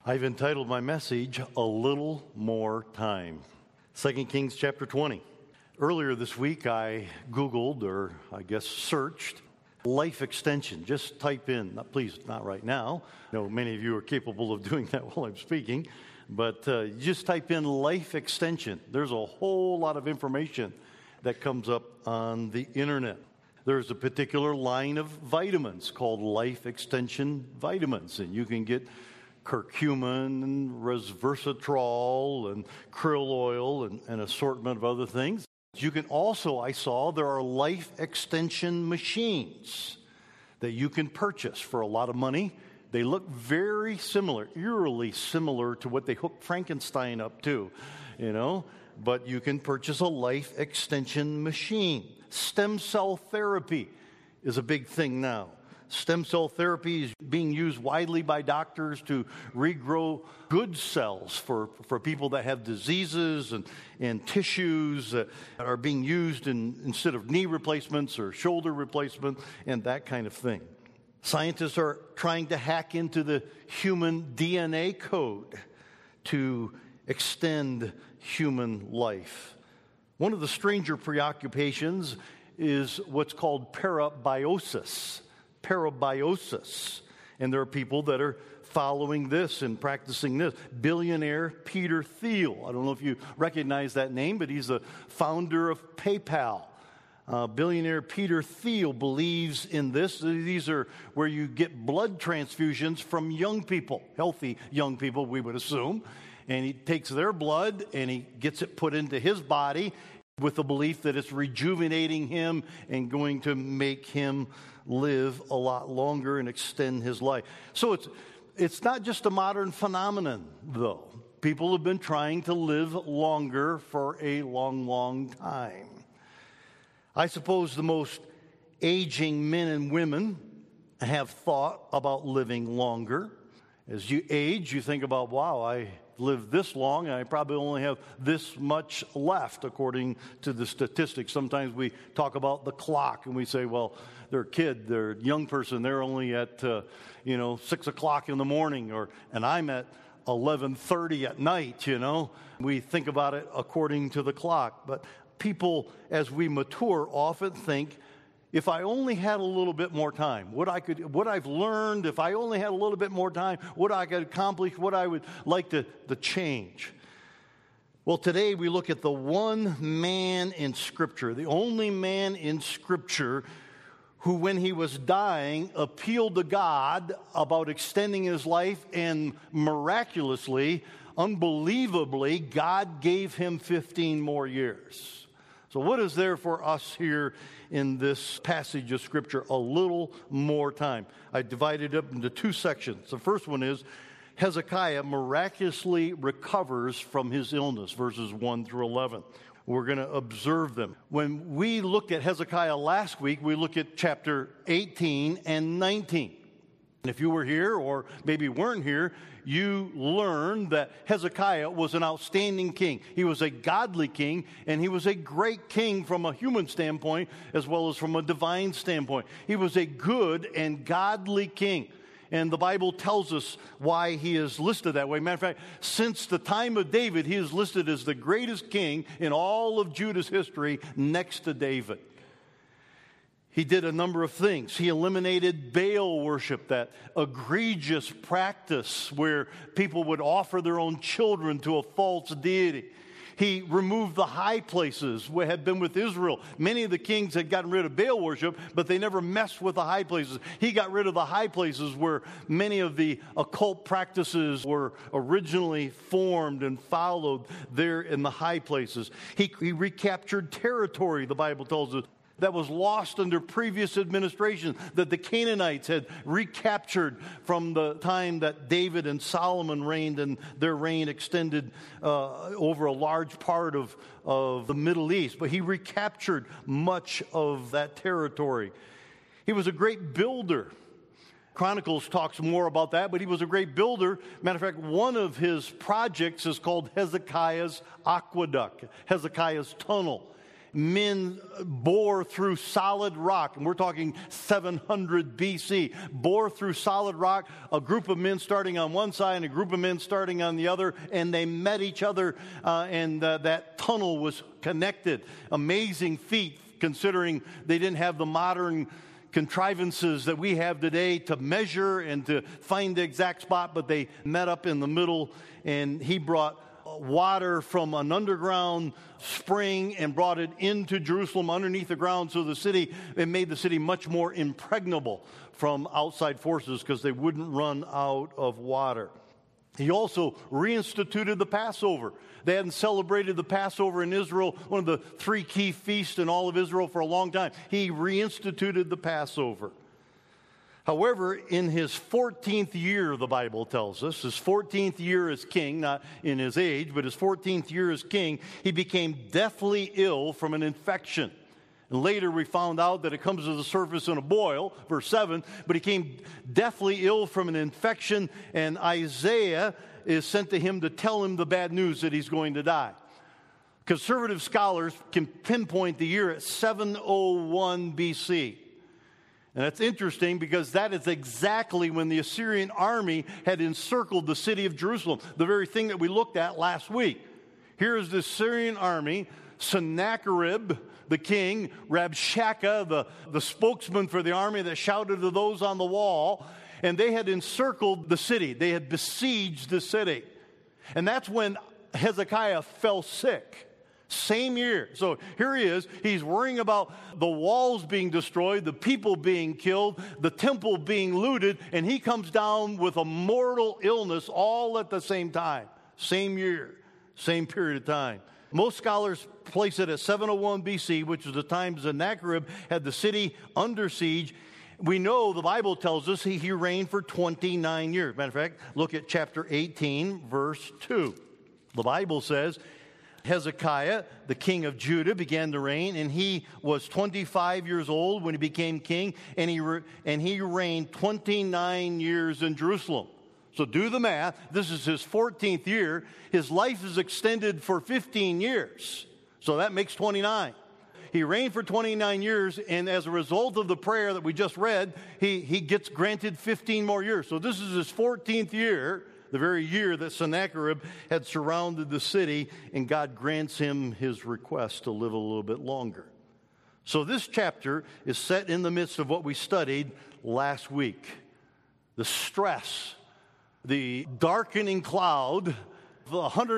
I've entitled my message, A Little More Time. 2 Kings chapter 20. Earlier this week, I Googled, or I guess searched, life extension. Just type in, please, not right now. I know many of you are capable of doing that while I'm speaking. But just type in life extension. There's a whole lot of information that comes up on the internet. There's a particular line of vitamins called life extension vitamins, and you can get curcumin and resveratrol and krill oil and an assortment of other things. You can also, I saw, there are life extension machines that you can purchase for a lot of money. They look very similar, eerily similar to what they hooked Frankenstein up to, but you can purchase a life extension machine. Stem cell therapy is a big thing now. Stem cell therapy is being used widely by doctors to regrow good cells for people that have diseases and tissues that are being used instead of knee replacements or shoulder replacement and that kind of thing. Scientists are trying to hack into the human DNA code to extend human life. One of the stranger preoccupations is what's called parabiosis. And there are people that are following this and practicing this. Billionaire Peter Thiel. I don't know if you recognize that name, but he's the founder of PayPal. Billionaire Peter Thiel believes in this. These are where you get blood transfusions from young people, healthy young people, we would assume. And he takes their blood and he gets it put into his body with the belief that it's rejuvenating him and going to make him live a lot longer and extend his life. So it's not just a modern phenomenon, though. People have been trying to live longer for a long, long time. I suppose the most aging men and women have thought about living longer. As you age, you think about, wow, I lived this long and I probably only have this much left according to the statistics. Sometimes we talk about the clock and we say, well, they're a kid, they're a young person, they're only at 6 o'clock in the morning, and I'm at 11:30 at night. We think about it according to the clock. But people, as we mature, often think, if I only had a little bit more time, what I've learned, if I only had a little bit more time, what I could accomplish, what I would like to change. Well, today we look at the one man in Scripture, the only man in Scripture who, when he was dying, appealed to God about extending his life, and miraculously, unbelievably, God gave him 15 more years. So what is there for us here in this passage of Scripture? A little more time. I divided it up into two sections. The first one is Hezekiah miraculously recovers from his illness, verses 1 through 11. We're going to observe them. When we looked at Hezekiah last week, we looked at chapter 18 and 19. And if you were here, or maybe weren't here, you learned that Hezekiah was an outstanding king. He was a godly king, and he was a great king from a human standpoint as well as from a divine standpoint. He was a good and godly king. And the Bible tells us why he is listed that way. Matter of fact, since the time of David, he is listed as the greatest king in all of Judah's history next to David. He did a number of things. He eliminated Baal worship, that egregious practice where people would offer their own children to a false deity. He removed the high places that had been with Israel. Many of the kings had gotten rid of Baal worship, but they never messed with the high places. He got rid of the high places where many of the occult practices were originally formed and followed there in the high places. He recaptured territory, the Bible tells us, that was lost under previous administration, that the Canaanites had recaptured from the time that David and Solomon reigned, and their reign extended over a large part of the Middle East. But he recaptured much of that territory. He was a great builder. Chronicles talks more about that, but he was a great builder. Matter of fact, one of his projects is called Hezekiah's Aqueduct, Hezekiah's Tunnel. Men bore through solid rock, and we're talking 700 BC, bore through solid rock, a group of men starting on one side and a group of men starting on the other, and they met each other, and that tunnel was connected. Amazing feat, considering they didn't have the modern contrivances that we have today to measure and to find the exact spot, but they met up in the middle, and he brought water from an underground spring and brought it into Jerusalem underneath the ground, so it made the city much more impregnable from outside forces because they wouldn't run out of water. He also reinstituted the Passover. They hadn't celebrated the Passover in Israel, one of the three key feasts in all of Israel, for a long time. He reinstituted the Passover. However, in his 14th year, the Bible tells us, his 14th year as king, not in his age, but his 14th year as king, he became deathly ill from an infection. And later we found out that it comes to the surface in a boil, verse 7, but he became deathly ill from an infection, and Isaiah is sent to him to tell him the bad news that he's going to die. Conservative scholars can pinpoint the year at 701 BC. And that's interesting because that is exactly when the Assyrian army had encircled the city of Jerusalem, the very thing that we looked at last week. Here is the Assyrian army, Sennacherib, the king, Rabshakeh, the spokesman for the army that shouted to those on the wall, and they had encircled the city. They had besieged the city. And that's when Hezekiah fell sick. Same year. So here he is. He's worrying about the walls being destroyed, the people being killed, the temple being looted, and he comes down with a mortal illness all at the same time. Same year, same period of time. Most scholars place it at 701 BC, which is the time Sennacherib had the city under siege. We know the Bible tells us he reigned for 29 years. Matter of fact, look at chapter 18, verse 2. The Bible says, Hezekiah, the king of Judah, began to reign, and he was 25 years old when he became king, and he reigned 29 years in Jerusalem. So do the math. This is his 14th year. His life is extended for 15 years. So that makes 29. He reigned for 29 years, and as a result of the prayer that we just read, he gets granted 15 more years. So this is his 14th year, the very year that Sennacherib had surrounded the city, and God grants him his request to live a little bit longer. So this chapter is set in the midst of what we studied last week. The stress, the darkening cloud, the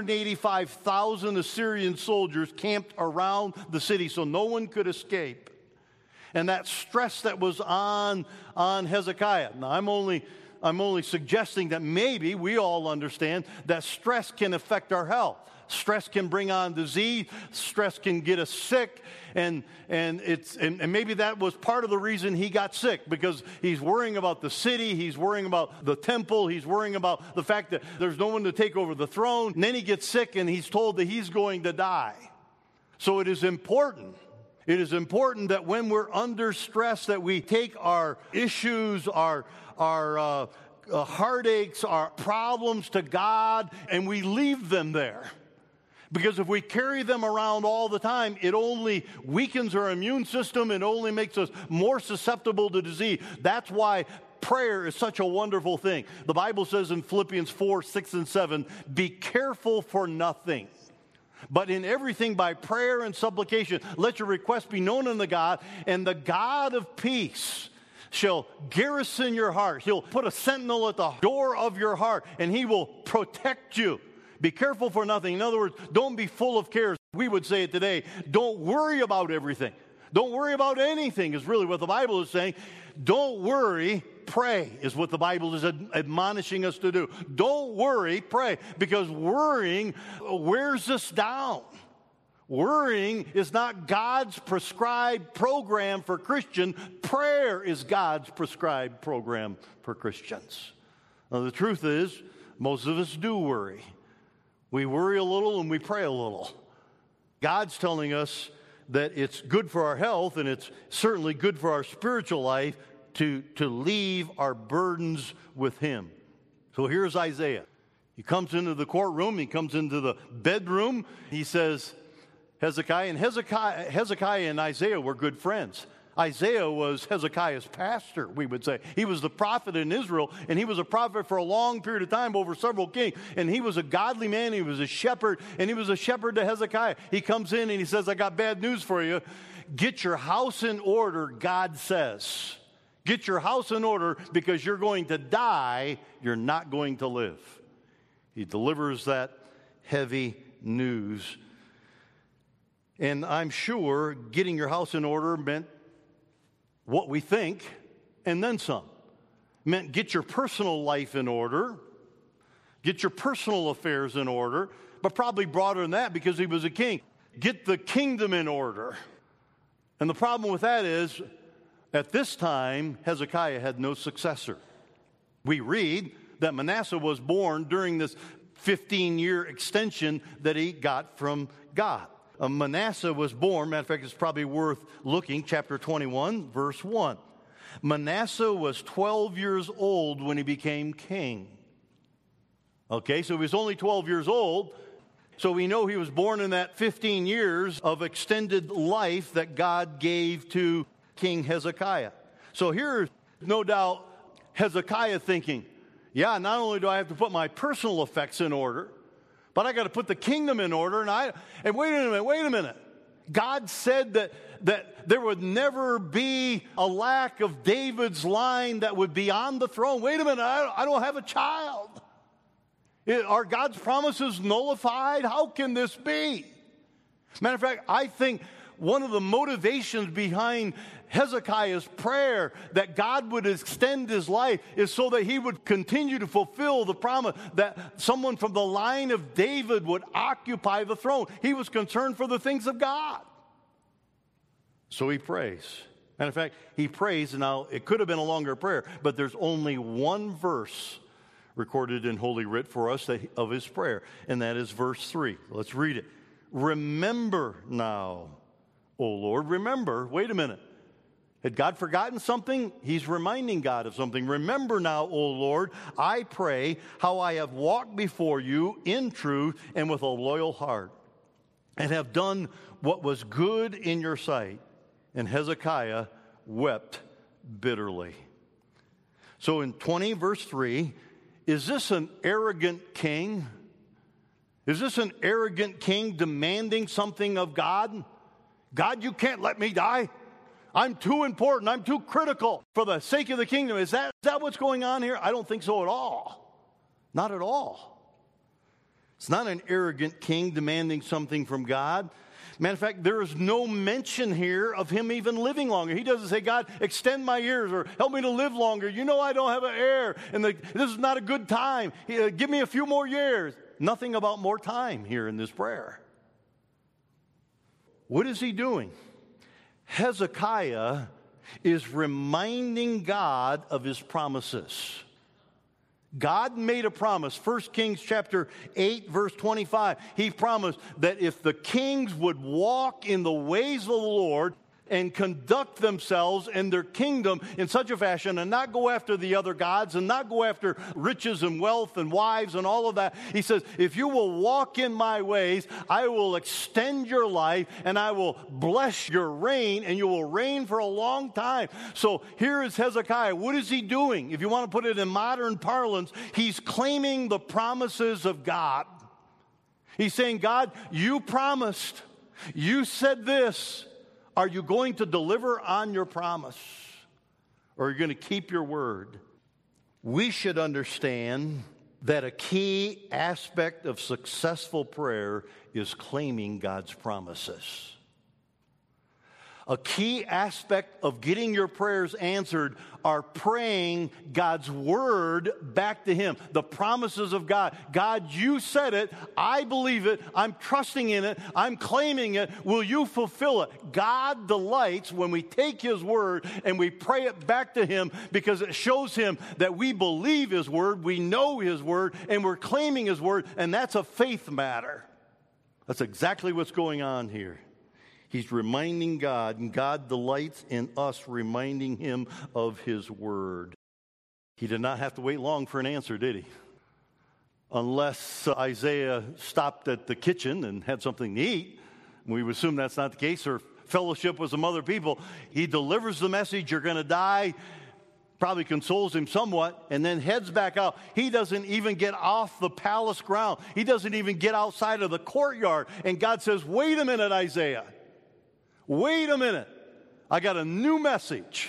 185,000 Assyrian soldiers camped around the city so no one could escape. And that stress that was on Hezekiah. Now, I'm only suggesting that maybe we all understand that stress can affect our health. Stress can bring on disease. Stress can get us sick, and maybe that was part of the reason he got sick, because he's worrying about the city, he's worrying about the temple, he's worrying about the fact that there's no one to take over the throne. And then he gets sick, and he's told that he's going to die. So it is important. It is important that when we're under stress, that we take our issues, our heartaches, our problems to God, and we leave them there. Because if we carry them around all the time, it only weakens our immune system. It only makes us more susceptible to disease. That's why prayer is such a wonderful thing. The Bible says in Philippians 4, 6, and 7, be careful for nothing, but in everything by prayer and supplication, let your requests be known unto God, and the God of peace shall garrison your heart. He'll put a sentinel at the door of your heart, and he will protect you. Be careful for nothing. In other words, don't be full of cares. We would say it today. Don't worry about everything. Don't worry about anything is really what the Bible is saying. Don't worry, pray is what the Bible is admonishing us to do. Don't worry, pray, because worrying wears us down. Worrying is not God's prescribed program for Christians. Prayer is God's prescribed program for Christians. Now, the truth is, most of us do worry. We worry a little and we pray a little. God's telling us that it's good for our health, and it's certainly good for our spiritual life to leave our burdens with Him. So here's Isaiah. He comes into the courtroom. He comes into the bedroom. He says, Hezekiah. And Hezekiah and Isaiah were good friends. Isaiah was Hezekiah's pastor, we would say. He was the prophet in Israel, and he was a prophet for a long period of time over several kings. And he was a godly man. He was a shepherd, and he was a shepherd to Hezekiah. He comes in and he says, I got bad news for you. Get your house in order, God says. Get your house in order because you're going to die. You're not going to live. He delivers that heavy news. And I'm sure getting your house in order meant what we think, and then some. Meant get your personal life in order, get your personal affairs in order, but probably broader than that because he was a king. Get the kingdom in order. And the problem with that is, at this time, Hezekiah had no successor. We read that Manasseh was born during this 15-year extension that he got from God. Manasseh was born, matter of fact, it's probably worth looking, chapter 21, verse 1. Manasseh was 12 years old when he became king. Okay, so he was only 12 years old, so we know he was born in that 15 years of extended life that God gave to King Hezekiah. So here's no doubt Hezekiah thinking, yeah, not only do I have to put my personal effects in order, but I got to put the kingdom in order. And wait a minute. God said that there would never be a lack of David's line that would be on the throne. Wait a minute, I don't have a child. Are God's promises nullified? How can this be? Matter of fact, I think one of the motivations behind Hezekiah's prayer that God would extend his life is so that he would continue to fulfill the promise that someone from the line of David would occupy the throne. He was concerned for the things of God. So he prays. Matter of fact, he prays, and now it could have been a longer prayer, but there's only one verse recorded in Holy Writ for us of his prayer, and that is verse 3. Let's read it. Remember now, O Lord, remember. Wait a minute. Had God forgotten something? He's reminding God of something. Remember now, O Lord, I pray, how I have walked before you in truth and with a loyal heart, and have done what was good in your sight. And Hezekiah wept bitterly. So in 20 verse 3, is this an arrogant king? Is this an arrogant king demanding something of God? God, you can't let me die. I'm too important. I'm too critical for the sake of the kingdom. Is that what's going on here? I don't think so at all. Not at all. It's not an arrogant king demanding something from God. Matter of fact, there is no mention here of him even living longer. He doesn't say, God, extend my years or help me to live longer. You know I don't have an heir, and this is not a good time. Give me a few more years. Nothing about more time here in this prayer. What is he doing? Hezekiah is reminding God of his promises. God made a promise. 1 Kings chapter 8, verse 25. He promised that if the kings would walk in the ways of the Lord and conduct themselves and their kingdom in such a fashion and not go after the other gods and not go after riches and wealth and wives and all of that. He says, if you will walk in my ways, I will extend your life and I will bless your reign, and you will reign for a long time. So here is Hezekiah. What is he doing? If you want to put it in modern parlance, he's claiming the promises of God. He's saying, God, you promised. You said this. Are you going to deliver on your promise? Or are you going to keep your word? We should understand that a key aspect of successful prayer is claiming God's promises. A key aspect of getting your prayers answered are praying God's word back to him. The promises of God. God, you said it. I believe it. I'm trusting in it. I'm claiming it. Will you fulfill it? God delights when we take his word and we pray it back to him, because it shows him that we believe his word, we know his word, and we're claiming his word, and that's a faith matter. That's exactly what's going on here. He's reminding God, and God delights in us reminding him of his word. He did not have to wait long for an answer, did he? Unless Isaiah stopped at the kitchen and had something to eat. We would assume that's not the case, or fellowship with some other people. He delivers the message, you're going to die, probably consoles him somewhat, and then heads back out. He doesn't even get off the palace ground. He doesn't even get outside of the courtyard. And God says, wait a minute, Isaiah. Wait a minute. I got a new message.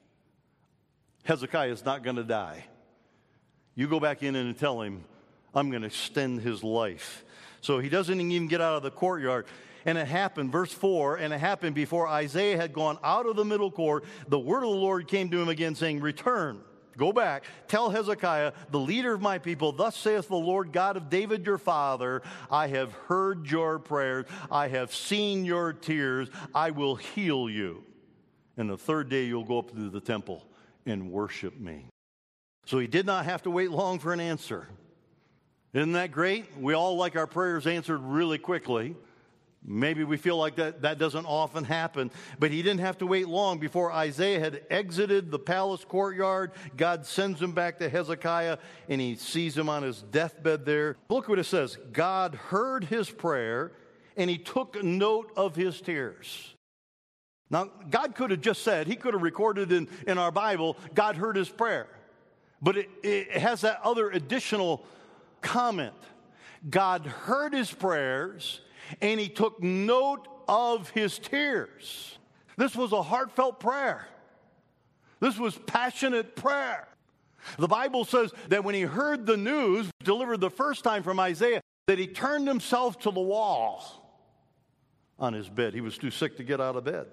Hezekiah is not going to die. You go back in and tell him, I'm going to extend his life. So he doesn't even get out of the courtyard. And it happened, verse 4, and it happened before Isaiah had gone out of the middle court, the word of the Lord came to him again, saying, return, go back, tell Hezekiah, the leader of my people, thus saith the Lord God of David your father, I have heard your prayers, I have seen your tears, I will heal you. And the third day you'll go up to the temple and worship me. So he did not have to wait long for an answer. Isn't that great? We all like our prayers answered really quickly. Maybe we feel like that doesn't often happen, but he didn't have to wait long before Isaiah had exited the palace courtyard. God sends him back to Hezekiah, and he sees him on his deathbed there. Look what it says. God heard his prayer, and he took note of his tears. Now, God could have just said, he could have recorded in our Bible, God heard his prayer. But it has that other additional comment. God heard his prayers, and he took note of his tears. This was a heartfelt prayer. This was passionate prayer. The Bible says that when he heard the news delivered the first time from Isaiah, that he turned himself to the wall on his bed. He was too sick to get out of bed.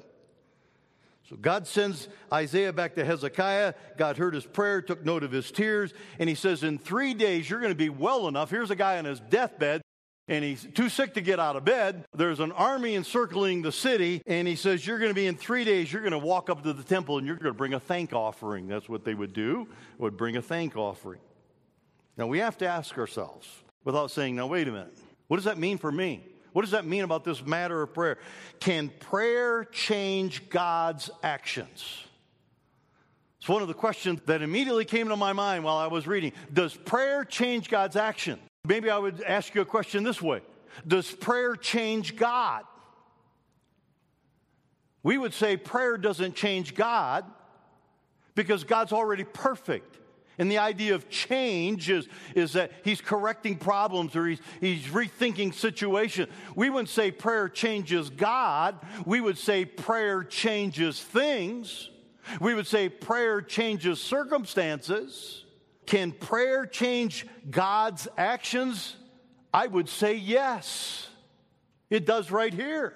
So God sends Isaiah back to Hezekiah. God heard his prayer, took note of his tears, and he says, in 3 days you're going to be well enough. Here's a guy on his deathbed, and he's too sick to get out of bed. There's an army encircling the city, and he says, you're going to be in 3 days, you're going to walk up to the temple, and you're going to bring a thank offering. That's what they would do, would bring a thank offering. Now, we have to ask ourselves, without saying, now, wait a minute, what does that mean for me? What does that mean about this matter of prayer? Can prayer change God's actions? It's one of the questions that immediately came to my mind while I was reading. Does prayer change God's action? Maybe I would ask you a question this way. Does prayer change God? We would say prayer doesn't change God because God's already perfect. And the idea of change is that he's correcting problems or he's rethinking situations. We wouldn't say prayer changes God. We would say prayer changes things. We would say prayer changes circumstances. Can prayer change God's actions? I would say yes. It does right here.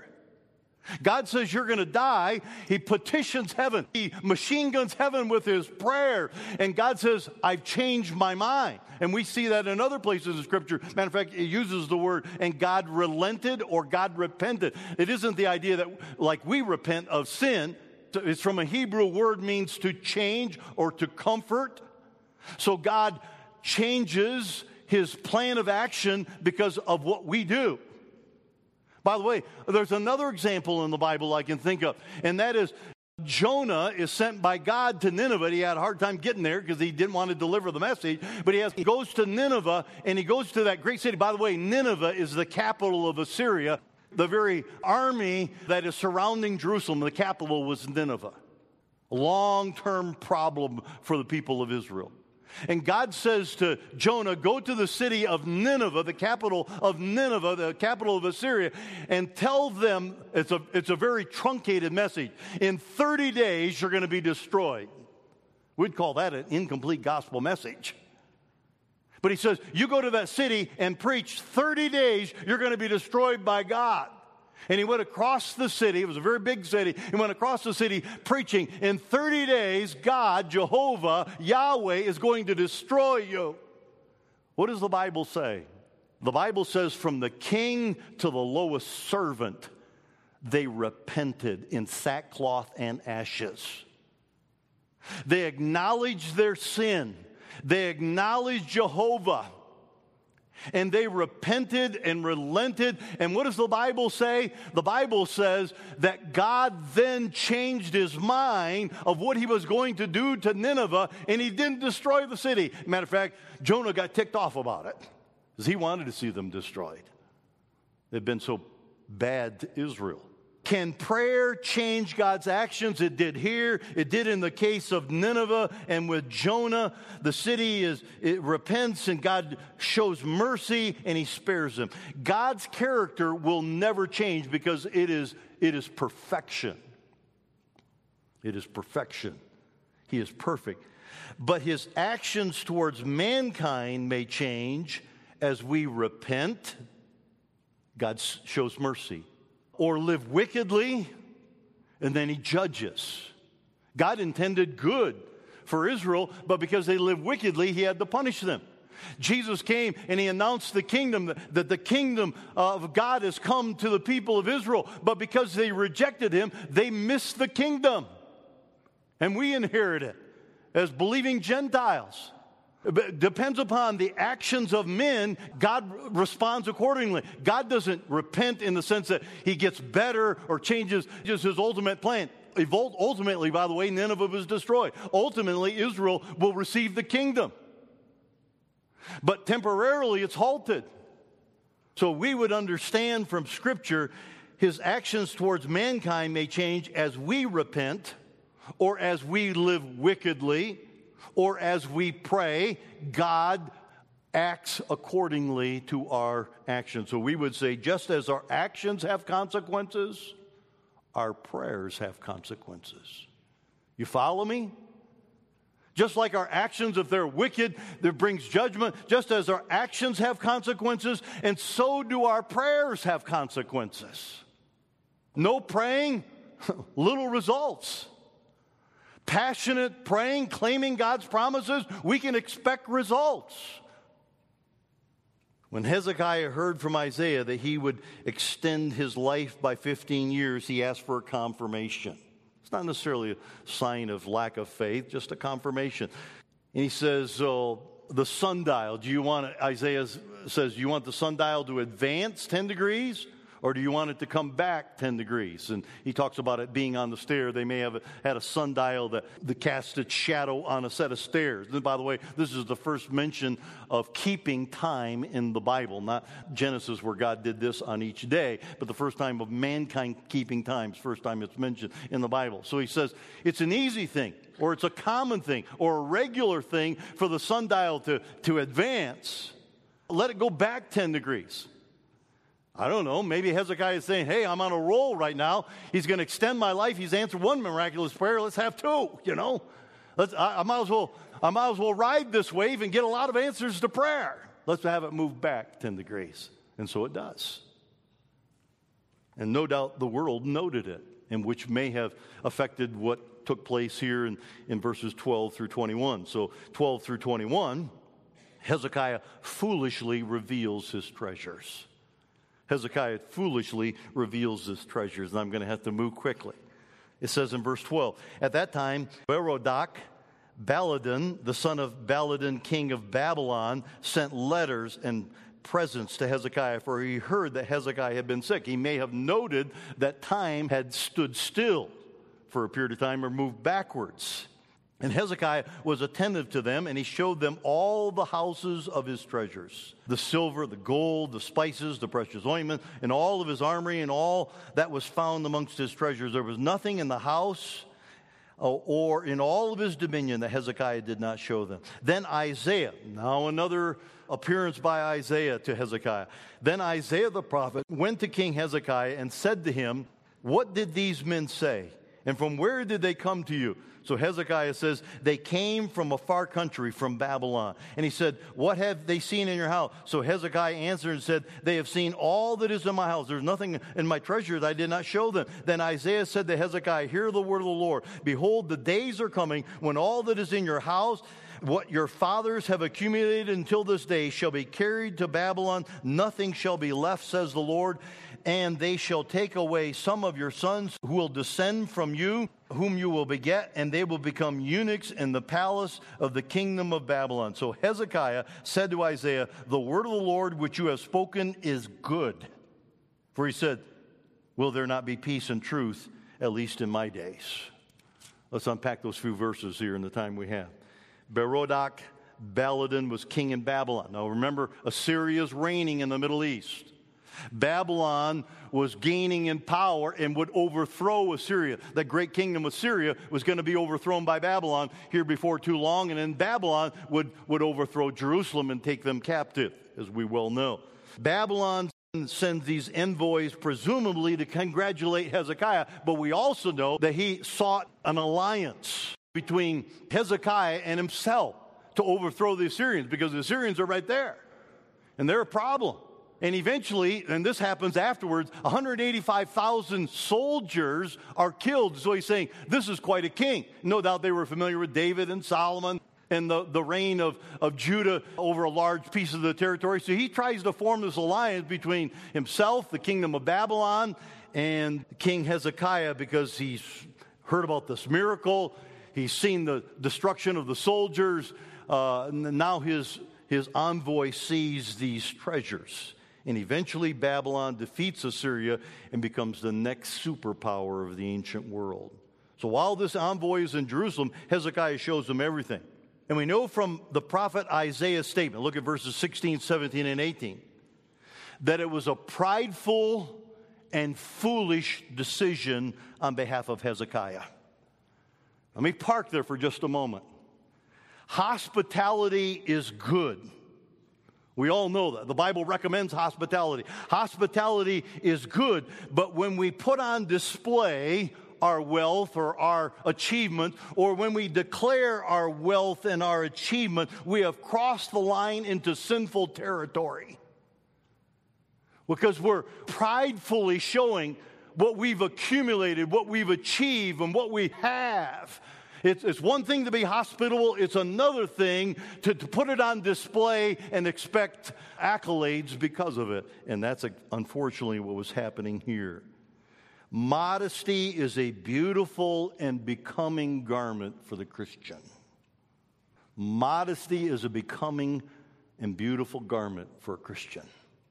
God says you're going to die. He petitions heaven. He machine guns heaven with his prayer. And God says, I've changed my mind. And we see that in other places in Scripture. Matter of fact, it uses the word, and God relented or God repented. It isn't the idea that like we repent of sin. It's from a Hebrew word means to change or to comfort. So God changes his plan of action because of what we do. By the way, there's another example in the Bible I can think of, and that is Jonah is sent by God to Nineveh. He had a hard time getting there because he didn't want to deliver the message, but he goes to Nineveh, and he goes to that great city. By the way, Nineveh is the capital of Assyria. The very army that is surrounding Jerusalem, the capital was Nineveh. A long-term problem for the people of Israel. And God says to Jonah, go to the city of Nineveh, the capital of Nineveh, the capital of Assyria, and tell them, it's a very truncated message, in 30 days you're going to be destroyed. We'd call that an incomplete gospel message. But he says, you go to that city and preach 30 days, you're going to be destroyed by God. And he went across the city. It was a very big city. He went across the city preaching, in 30 days, God, Jehovah, Yahweh, is going to destroy you. What does the Bible say? The Bible says from the king to the lowest servant, they repented in sackcloth and ashes. They acknowledged their sin. They acknowledged Jehovah. And they repented and relented. And what does the Bible say? The Bible says that God then changed his mind of what he was going to do to Nineveh, and he didn't destroy the city. Matter of fact, Jonah got ticked off about it because he wanted to see them destroyed. They'd been so bad to Israel. Can prayer change God's actions? It did here. It did in the case of Nineveh and with Jonah. The city it repents and God shows mercy and he spares them. God's character will never change because it is perfection. It is perfection. He is perfect. But his actions towards mankind may change as we repent. God shows mercy. Or live wickedly, and then he judges. God intended good for Israel, but because they lived wickedly, he had to punish them. Jesus came and he announced the kingdom, that the kingdom of God has come to the people of Israel, but because they rejected him, they missed the kingdom. And we inherit it as believing Gentiles. It depends upon the actions of men. God responds accordingly. God doesn't repent in the sense that he gets better or changes just his ultimate plan. Ultimately, by the way, Nineveh was destroyed. Ultimately, Israel will receive the kingdom. But temporarily, it's halted. So we would understand from Scripture, his actions towards mankind may change as we repent or as we live wickedly, or as we pray. God acts accordingly to our actions. So we would say, just as our actions have consequences, our prayers have consequences. You follow me? Just like our actions, if they're wicked, that brings judgment. Just as our actions have consequences, and so do our prayers have consequences. No praying, little results. Passionate praying, claiming God's promises, we can expect results. When Hezekiah heard from Isaiah that he would extend his life by 15 years, he asked for a confirmation. It's not necessarily a sign of lack of faith, just a confirmation. And he says, the sundial, Isaiah says, do you want the sundial to advance 10 degrees? Or do you want it to come back 10 degrees? And he talks about it being on the stair. They may have had a sundial that cast its shadow on a set of stairs. And by the way, this is the first mention of keeping time in the Bible, not Genesis where God did this on each day, but the first time of mankind keeping time, first time it's mentioned in the Bible. So he says it's an easy thing, or it's a common thing, or a regular thing for the sundial to advance. Let it go back 10 degrees. I don't know, maybe Hezekiah is saying, hey, I'm on a roll right now. He's going to extend my life. He's answered one miraculous prayer. Let's have two, you know. I might as well ride this wave and get a lot of answers to prayer. Let's have it move back 10 degrees. And so it does. And no doubt the world noted it, and which may have affected what took place here in verses 12 through 21. So 12 through 21, Hezekiah foolishly reveals his treasures. Hezekiah foolishly reveals his treasures, and I'm going to have to move quickly. It says in verse 12, at that time, Merodach Baladan, the son of Baladan, king of Babylon, sent letters and presents to Hezekiah, for he heard that Hezekiah had been sick. He may have noted that time had stood still for a period of time or moved backwards. And Hezekiah was attentive to them, and he showed them all the houses of his treasures, the silver, the gold, the spices, the precious ointment, and all of his armory, and all that was found amongst his treasures. There was nothing in the house or in all of his dominion that Hezekiah did not show them. Then Isaiah, now another appearance by Isaiah to Hezekiah. Then Isaiah the prophet went to King Hezekiah and said to him, what did these men say? And from where did they come to you? So Hezekiah says, they came from a far country, from Babylon. And he said, what have they seen in your house? So Hezekiah answered and said, they have seen all that is in my house. There's nothing in my treasure that I did not show them. Then Isaiah said to Hezekiah, hear the word of the Lord. Behold, the days are coming when all that is in your house, what your fathers have accumulated until this day, shall be carried to Babylon. Nothing shall be left, says the Lord. And they shall take away some of your sons who will descend from you, whom you will beget, and they will become eunuchs in the palace of the kingdom of Babylon. So Hezekiah said to Isaiah, the word of the Lord which you have spoken is good. For he said, will there not be peace and truth, at least in my days? Let's unpack those few verses here in the time we have. Merodach Baladan was king in Babylon. Now remember, Assyria is reigning in the Middle East. Babylon was gaining in power and would overthrow Assyria. The great kingdom of Syria was going to be overthrown by Babylon here before too long, and then Babylon would overthrow Jerusalem and take them captive, as we well know. Babylon sends these envoys presumably to congratulate Hezekiah, but we also know that he sought an alliance between Hezekiah and himself to overthrow the Assyrians, because the Assyrians are right there, and they're a problem. And eventually, and this happens afterwards, 185,000 soldiers are killed. So he's saying, this is quite a king. No doubt they were familiar with David and Solomon and the reign of Judah over a large piece of the territory. So he tries to form this alliance between himself, the kingdom of Babylon, and King Hezekiah, because he's heard about this miracle. He's seen the destruction of the soldiers. Now his envoy sees these treasures. And eventually Babylon defeats Assyria and becomes the next superpower of the ancient world. So while this envoy is in Jerusalem, Hezekiah shows them everything. And we know from the prophet Isaiah's statement, look at verses 16, 17, and 18, that it was a prideful and foolish decision on behalf of Hezekiah. Let me park there for just a moment. Hospitality is good. We all know that. The Bible recommends hospitality. Hospitality is good, but when we put on display our wealth or our achievement, or when we declare our wealth and our achievement, we have crossed the line into sinful territory. Because we're pridefully showing what we've accumulated, what we've achieved, and what we have. It's one thing to be hospitable. It's another thing to put it on display and expect accolades because of it. And that's unfortunately what was happening here. Modesty is a beautiful and becoming garment for the Christian. Modesty is a becoming and beautiful garment for a Christian.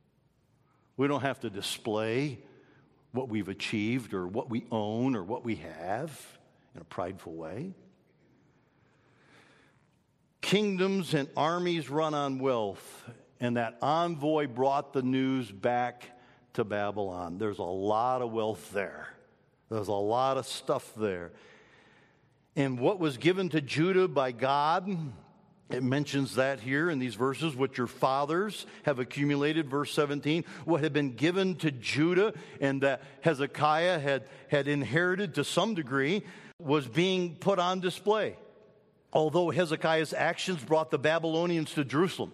We don't have to display what we've achieved or what we own or what we have in a prideful way. Kingdoms and armies run on wealth, and that envoy brought the news back to Babylon. There's a lot of wealth there. There's a lot of stuff there. And what was given to Judah by God, it mentions that here in these verses, what your fathers have accumulated, verse 17, what had been given to Judah and that Hezekiah had inherited to some degree, was being put on display. Although Hezekiah's actions brought the Babylonians to Jerusalem,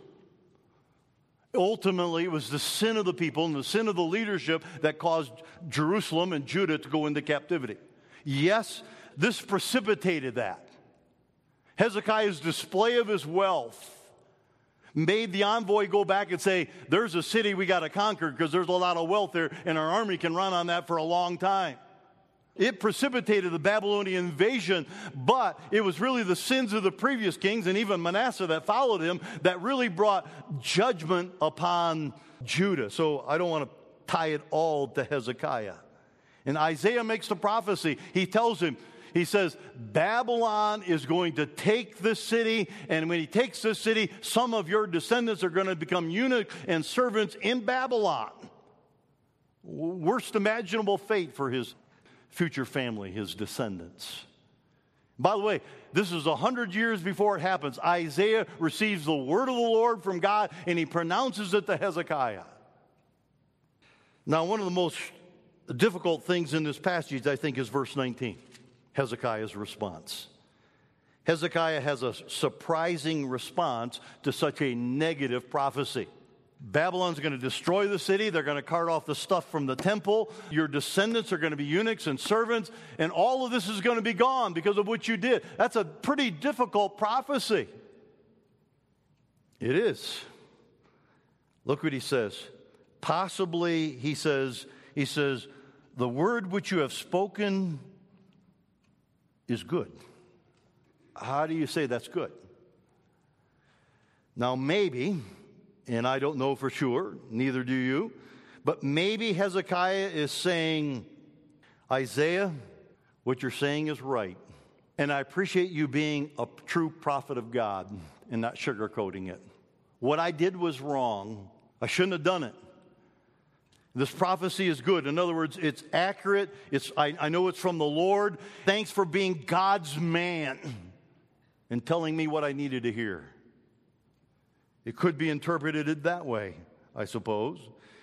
ultimately it was the sin of the people and the sin of the leadership that caused Jerusalem and Judah to go into captivity. Yes, this precipitated that. Hezekiah's display of his wealth made the envoy go back and say, there's a city we got to conquer because there's a lot of wealth there and our army can run on that for a long time. It precipitated the Babylonian invasion, but it was really the sins of the previous kings and even Manasseh that followed him that really brought judgment upon Judah. So I don't want to tie it all to Hezekiah. And Isaiah makes the prophecy. He tells him, he says, Babylon is going to take this city, and when he takes this city, some of your descendants are going to become eunuchs and servants in Babylon. Worst imaginable fate for his future family, his descendants. By the way, this is 100 years before it happens. Isaiah receives the word of the Lord from God, and he pronounces it to Hezekiah. Now, one of the most difficult things in this passage, I think, is verse 19, Hezekiah's response. Hezekiah has a surprising response to such a negative prophecy. Babylon's going to destroy the city. They're going to cart off the stuff from the temple. Your descendants are going to be eunuchs and servants. And all of this is going to be gone because of what you did. That's a pretty difficult prophecy. It is. Look what he says. Possibly, he says, the word which you have spoken is good. How do you say that's good? Now, maybe, and I don't know for sure, neither do you, but maybe Hezekiah is saying, Isaiah, what you're saying is right. And I appreciate you being a true prophet of God and not sugarcoating it. What I did was wrong. I shouldn't have done it. This prophecy is good. In other words, it's accurate. I know it's from the Lord. Thanks for being God's man and telling me what I needed to hear. It could be interpreted that way, I suppose.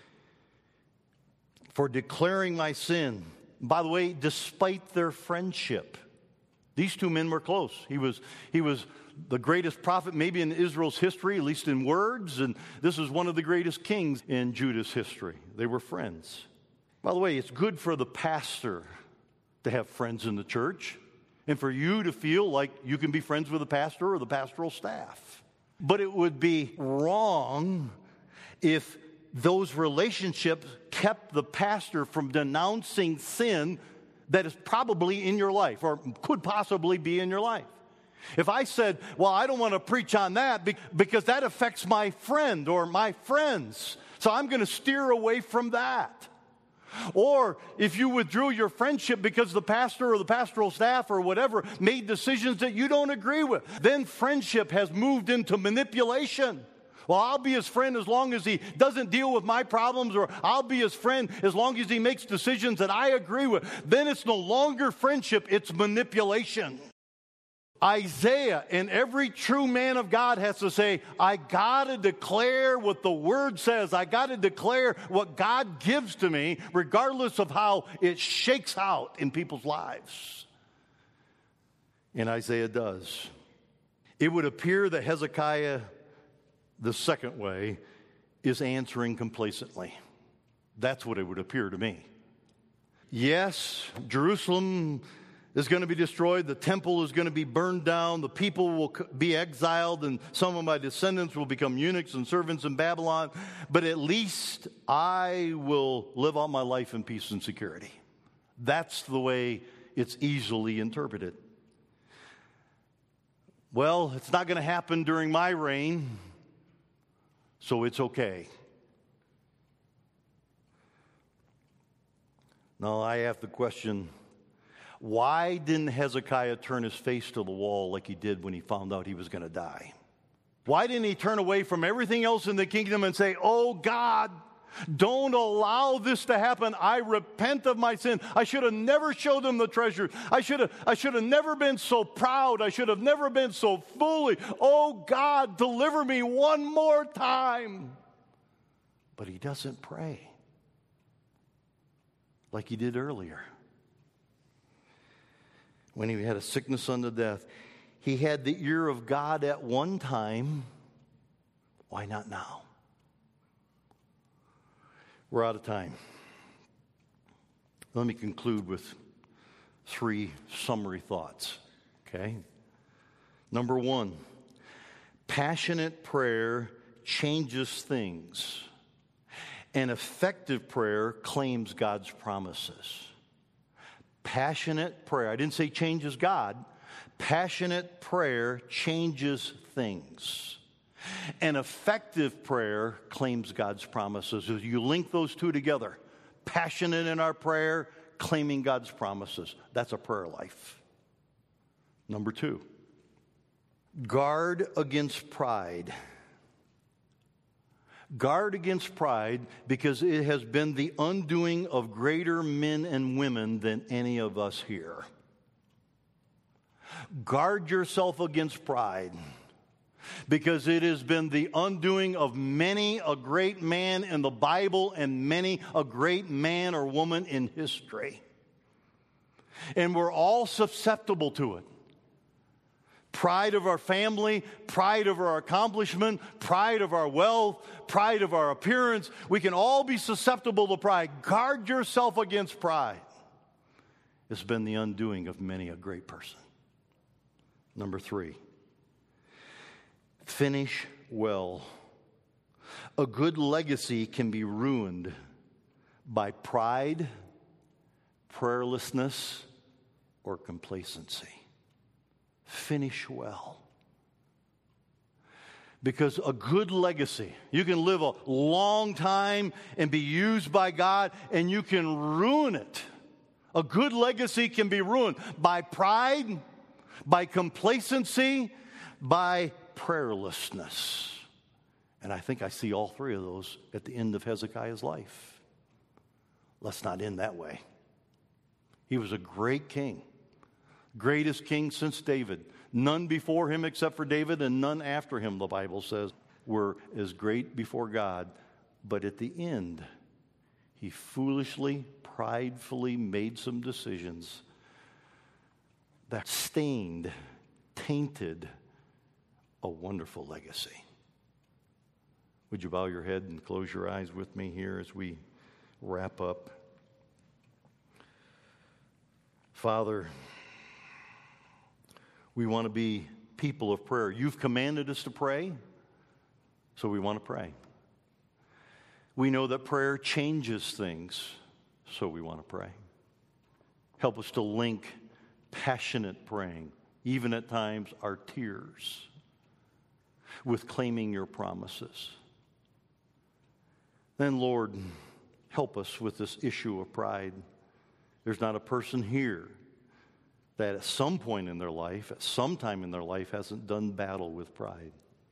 For declaring my sin. By the way, despite their friendship, these two men were close. He was the greatest prophet maybe in Israel's history, at least in words, and this is one of the greatest kings in Judah's history. They were friends. By the way, it's good for the pastor to have friends in the church and for you to feel like you can be friends with the pastor or the pastoral staff. But it would be wrong if those relationships kept the pastor from denouncing sin that is probably in your life or could possibly be in your life. If I said, well, I don't want to preach on that because that affects my friend or my friends, so I'm going to steer away from that. Or if you withdrew your friendship because the pastor or the pastoral staff or whatever made decisions that you don't agree with, then friendship has moved into manipulation. Well, I'll be his friend as long as he doesn't deal with my problems, or I'll be his friend as long as he makes decisions that I agree with. Then it's no longer friendship, it's manipulation. Isaiah and every true man of God has to say, I got to declare what the Word says. I got to declare what God gives to me, regardless of how it shakes out in people's lives. And Isaiah does. It would appear that Hezekiah, the second way, is answering complacently. That's what it would appear to me. Yes, Jerusalem is going to be destroyed. The temple is going to be burned down. The people will be exiled, and some of my descendants will become eunuchs and servants in Babylon. But at least I will live out my life in peace and security. That's the way it's easily interpreted. Well, it's not going to happen during my reign, so it's okay. Now, I have the question, why didn't Hezekiah turn his face to the wall like he did when he found out he was going to die? Why didn't he turn away from everything else in the kingdom and say, oh God, don't allow this to happen. I repent of my sin. I should have never showed them the treasure. I should have never been so proud. I should have never been so foolish. Oh God, deliver me one more time. But he doesn't pray like he did earlier. When he had a sickness unto death, he had the ear of God at one time. Why not now? We're out of time. Let me conclude with 3 summary thoughts, okay? Number 1, passionate prayer changes things. An effective prayer claims God's promises. Passionate prayer, I didn't say changes God. Passionate prayer changes things. An effective prayer claims God's promises. As you link those two together, passionate in our prayer, claiming God's promises. That's a prayer life. Number 2, guard against pride. Guard against pride because it has been the undoing of greater men and women than any of us here. Guard yourself against pride because it has been the undoing of many a great man in the Bible and many a great man or woman in history. And we're all susceptible to it. Pride of our family, pride of our accomplishment, pride of our wealth, pride of our appearance. We can all be susceptible to pride. Guard yourself against pride. It's been the undoing of many a great person. Number 3, finish well. A good legacy can be ruined by pride, prayerlessness, or complacency. Finish well. Because a good legacy, you can live a long time and be used by God, and you can ruin it. A good legacy can be ruined by pride, by complacency, by prayerlessness. And I think I see all 3 of those at the end of Hezekiah's life. Let's not end that way. He was a great king. Greatest king since David. None before him except for David, and none after him, the Bible says, were as great before God. But at the end, he foolishly, pridefully made some decisions that stained, tainted a wonderful legacy. Would you bow your head and close your eyes with me here as we wrap up? Father, we want to be people of prayer. You've commanded us to pray, so we want to pray. We know that prayer changes things, so we want to pray. Help us to link passionate praying, even at times our tears, with claiming your promises. Then, Lord, help us with this issue of pride. There's not a person here that at some point in their life, at some time in their life, hasn't done battle with pride.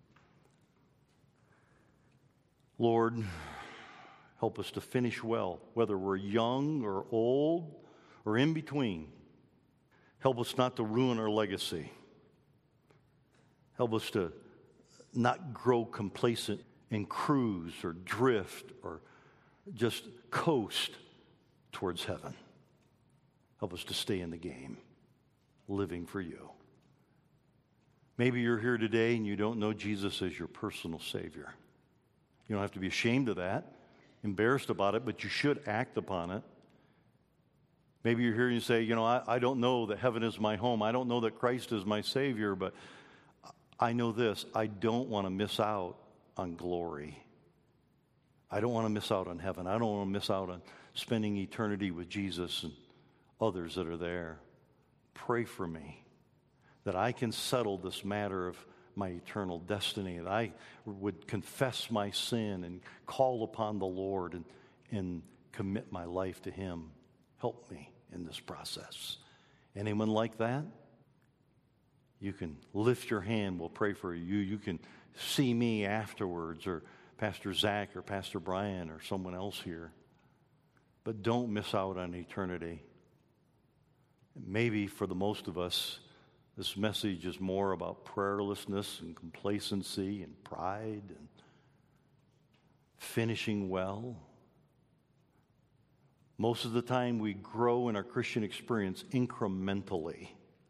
Lord, help us to finish well, whether we're young or old or in between. Help us not to ruin our legacy. Help us to not grow complacent and cruise or drift or just coast towards heaven. Help us to stay in the game, living for you. Maybe you're here today and you don't know Jesus as your personal Savior. You don't have to be ashamed of that, embarrassed about it, but you should act upon it. Maybe you're here and you say, I don't know that heaven is my home. I don't know that Christ is my Savior, but I know this. I don't want to miss out on glory. I don't want to miss out on heaven. I don't want to miss out on spending eternity with Jesus and others that are there. Pray for me that I can settle this matter of my eternal destiny, that I would confess my sin and call upon the Lord and commit my life to Him. Help me in this process. Anyone like that? You can lift your hand. We'll pray for you. You can see me afterwards, or Pastor Zach or Pastor Brian or someone else here. But don't miss out on eternity. Maybe for the most of us, this message is more about prayerlessness and complacency and pride and finishing well. Most of the time, we grow in our Christian experience incrementally.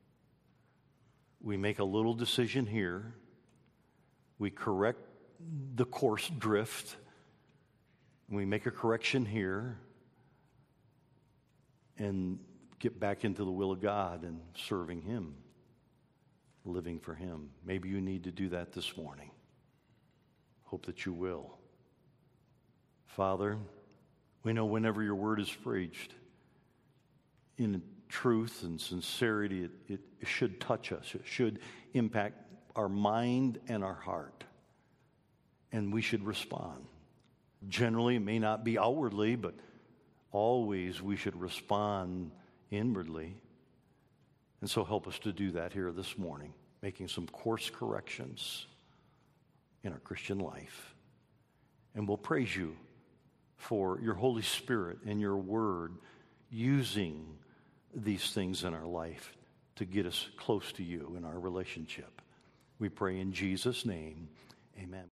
We make a little decision here. We correct the course drift. We make a correction here and get back into the will of God and serving Him, living for Him. Maybe you need to do that this morning. Hope that you will. Father, we know whenever your word is preached, in truth and sincerity, it should touch us. It should impact our mind and our heart. And we should respond. Generally, it may not be outwardly, but always we should respond inwardly. And so help us to do that here this morning, making some course corrections in our Christian life. And we'll praise you for your Holy Spirit and your word using these things in our life to get us close to you in our relationship. We pray in Jesus' name, amen.